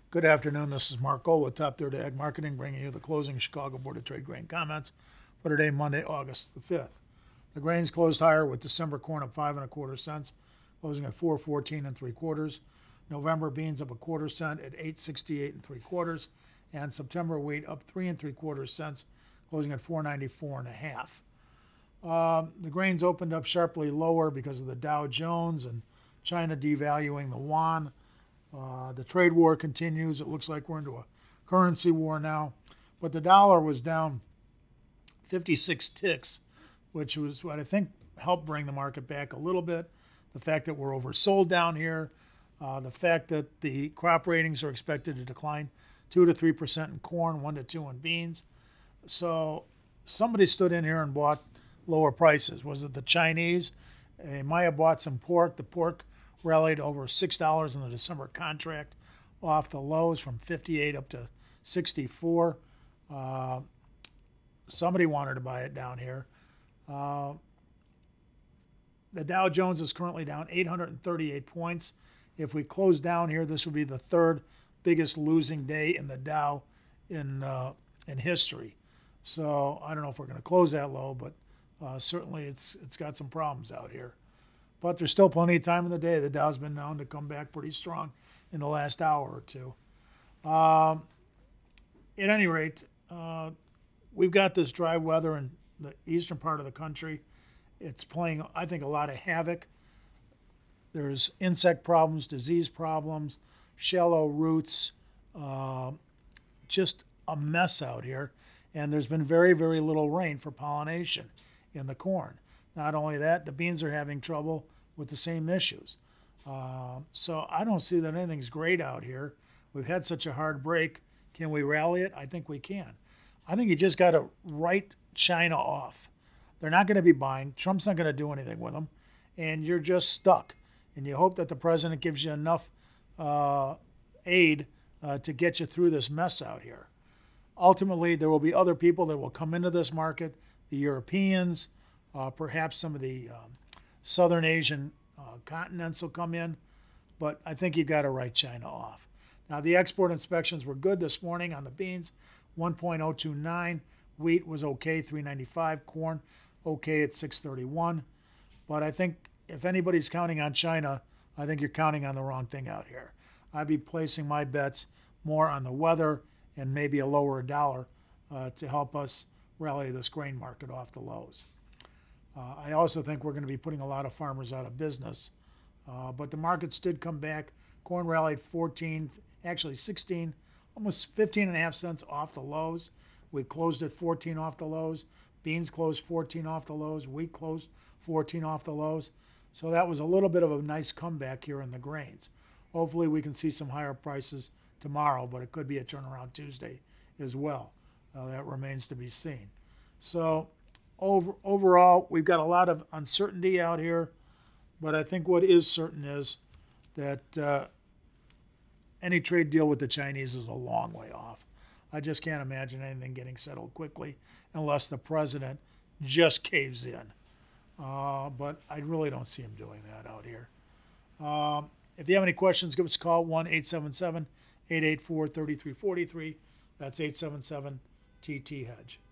Good afternoon. This is Mark Gold with Top Third Ag Marketing, bringing you the closing Chicago Board of Trade grain comments for today, Monday, August the 5th. The grains closed higher with December corn up 5.25 cents, closing at 4.14 3/4. November beans up a quarter cent at 8.68 3/4, and September wheat up 3.75 cents, closing at 4.94 1/2. The grains opened up sharply lower because of the Dow Jones and China devaluing the yuan. The trade war continues. It looks like we're into a currency war now. But the dollar was down 56 ticks, which was what I think helped bring the market back a little bit. The fact that we're oversold down here, the fact that the crop ratings are expected to decline 2 to 3% in corn, 1 to 2 in beans. So somebody stood in here and bought lower prices. Was it the Chinese? They might have bought some pork. The pork rallied over $6 in the December contract off the lows from 58 up to 64. Somebody wanted to buy it down here. The Dow Jones is currently down 838 points. If we close down here, this would be the third biggest losing day in the Dow in history. So I don't know if we're going to close that low, but certainly it's got some problems out here. But there's still plenty of time in the day. The Dow's been known to come back pretty strong in the last hour or two. At any rate, we've got this dry weather in the eastern part of the country. It's playing, I think, a lot of havoc. There's insect problems, disease problems, shallow roots, just a mess out here. And there's been very, very little rain for pollination in the corn. Not only that, the beans are having trouble with the same issues. So I don't see that anything's great out here. We've had such a hard break. Can we rally it? I think we can. I think you just got to write China off. They're not going to be buying. Trump's not going to do anything with them. And you're just stuck. And you hope that the president gives you enough aid to get you through this mess out here. Ultimately, there will be other people that will come into this market, the Europeans, perhaps some of the Southern Asian continents will come in, but I think you've got to write China off. Now, the export inspections were good this morning on the beans, 1.029. Wheat was okay, 395. Corn, okay at 631. But I think if anybody's counting on China, I think you're counting on the wrong thing out here. I'd be placing my bets more on the weather and maybe a lower dollar to help us rally this grain market off the lows. I also think we're going to be putting a lot of farmers out of business. But the markets did come back. Corn rallied 14, actually 16, almost 15.5 cents off the lows. We closed at 14 off the lows. Beans closed 14 off the lows. Wheat closed 14 off the lows. So that was a little bit of a nice comeback here in the grains. Hopefully we can see some higher prices tomorrow, but it could be a turnaround Tuesday as well. That remains to be seen. So overall, we've got a lot of uncertainty out here, but I think what is certain is that any trade deal with the Chinese is a long way off. I just can't imagine anything getting settled quickly unless the president just caves in. But I really don't see him doing that out here. If you have any questions, give us a call, 1-877-884-3343. That's 877-TT-HEDGE.